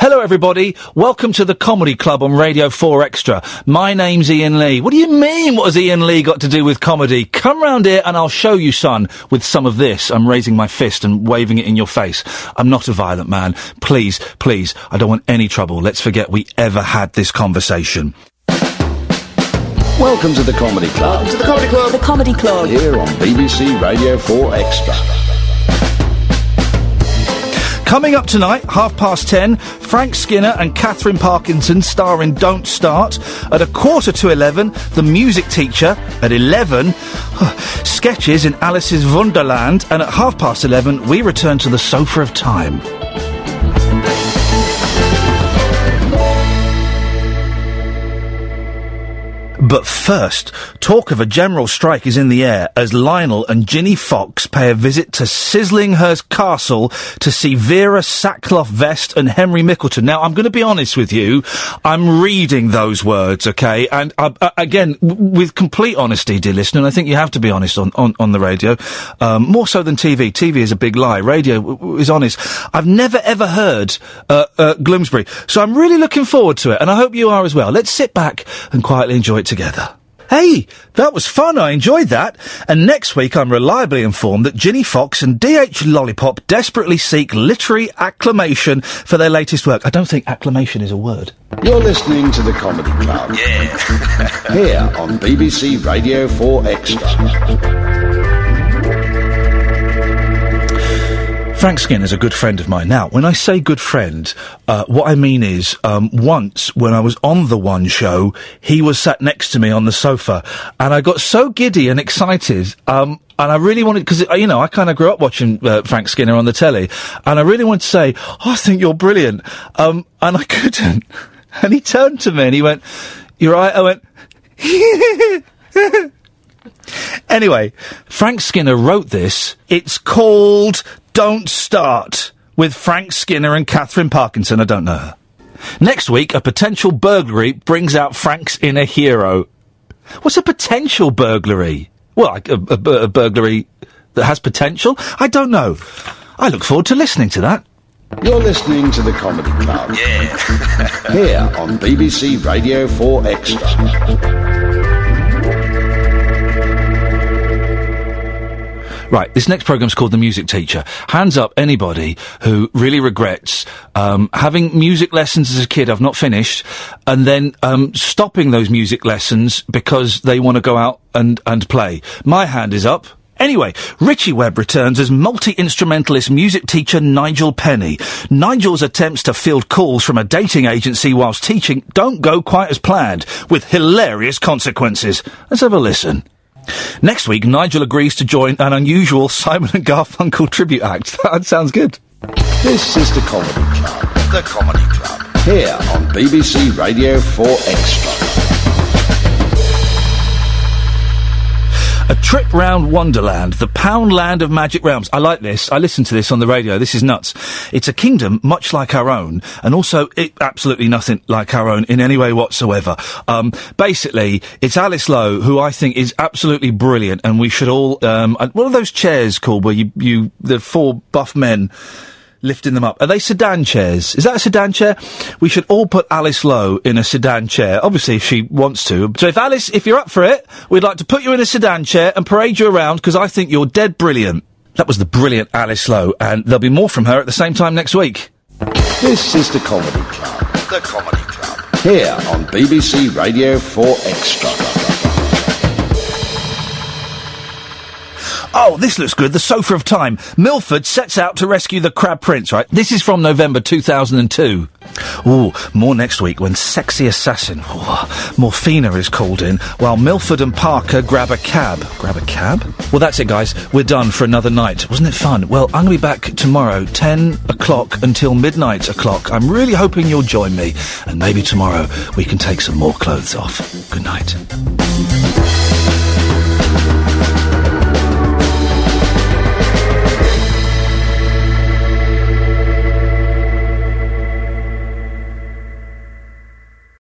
Hello, everybody. Welcome to the Comedy Club on Radio 4 Extra. My name's Ian Lee. What do you mean, what has Ian Lee got to do with comedy? Come round here and I'll show you, son, with some of this. I'm raising my fist and waving it in your face. I'm not a violent man. Please, please, I don't want any trouble. Let's forget we ever had this conversation. Welcome to the Comedy Club. Welcome to the Comedy Club. The Comedy Club. Here on BBC Radio 4 Extra. Coming up tonight, 10:30, Frank Skinner and Catherine Parkinson star in Don't Start. At 11:15, The Music Teacher. At 11, sketches in Alice's Wonderland. And at 11:30, we return to the Sofa of Time. But first, talk of a general strike is in the air as Lionel and Ginny Fox pay a visit to Sislinghurst Castle to see Vera Sackcloth Vest and Henry Mickleton. Now, I'm going to be honest with you. I'm reading those words, okay? And, again, with complete honesty, dear listener, and I think you have to be honest on the radio, more so than TV. TV is a big lie. Radio is honest. I've never, ever heard Gloomsbury. So I'm really looking forward to it, and I hope you are as well. Let's sit back and quietly enjoy it together. Hey, that was fun. I enjoyed that. And next week, I'm reliably informed that Ginny Fox and D.H. Lollipop desperately seek literary acclamation for their latest work. I don't think acclamation is a word. You're listening to the Comedy Club. Yeah. Here on BBC Radio 4 Extra. Frank Skinner's a good friend of mine. Now, when I say good friend, what I mean is, once, when I was on The One Show, he was sat next to me on the sofa, and I got so giddy and excited, and I really wanted, because, you know, I kind of grew up watching Frank Skinner on the telly, and I really wanted to say, oh, I think you're brilliant, and I couldn't. And he turned to me and he went, you're right? I went, Anyway, Frank Skinner wrote this. It's called Don't Start, with Frank Skinner and Catherine Parkinson. I don't know her. Next week, a potential burglary brings out Frank's inner hero. What's a potential burglary? Well, a burglary that has potential? I don't know. I look forward to listening to that. You're listening to the Comedy Club. Yeah. Here on BBC Radio 4 Extra. Right, this next programme's called The Music Teacher. Hands up anybody who really regrets having music lessons as a kid I've not finished, and then stopping those music lessons because they want to go out and play. My hand is up. Anyway, Richie Webb returns as multi-instrumentalist music teacher Nigel Penny. Nigel's attempts to field calls from a dating agency whilst teaching don't go quite as planned, with hilarious consequences. Let's have a listen. Next week, Nigel agrees to join an unusual Simon and Garfunkel tribute act. That sounds good. This is the Comedy Club. The Comedy Club. Here on BBC Radio 4 Extra. A trip round Wonderland, the Poundland of Magic Realms. I like this. I listen to this on the radio. This is nuts. It's a kingdom much like our own, and also absolutely nothing like our own in any way whatsoever. Basically, it's Alice Lowe, who I think is absolutely brilliant, and we should all, what are those chairs called where the four buff men lifting them up? Are they sedan chairs? Is that a sedan chair? We should all put Alice Lowe in a sedan chair, obviously if she wants to. So if you're up for it, we'd like to put you in a sedan chair and parade you around, because I think you're dead brilliant. That was the brilliant Alice Lowe, and there'll be more from her at the same time next week. This is the Comedy Club. The Comedy Club. Here on BBC Radio 4 Extra. Oh, this looks good. The Sofa of Time. Milford sets out to rescue the Crab Prince, right? This is from November 2002. Ooh, more next week when Sexy Assassin, Morphina, is called in, while Milford and Parker grab a cab. Grab a cab? Well, that's it, guys. We're done for another night. Wasn't it fun? Well, I'm going to be back tomorrow, 10 o'clock until midnight o'clock. I'm really hoping you'll join me. And maybe tomorrow we can take some more clothes off. Good night.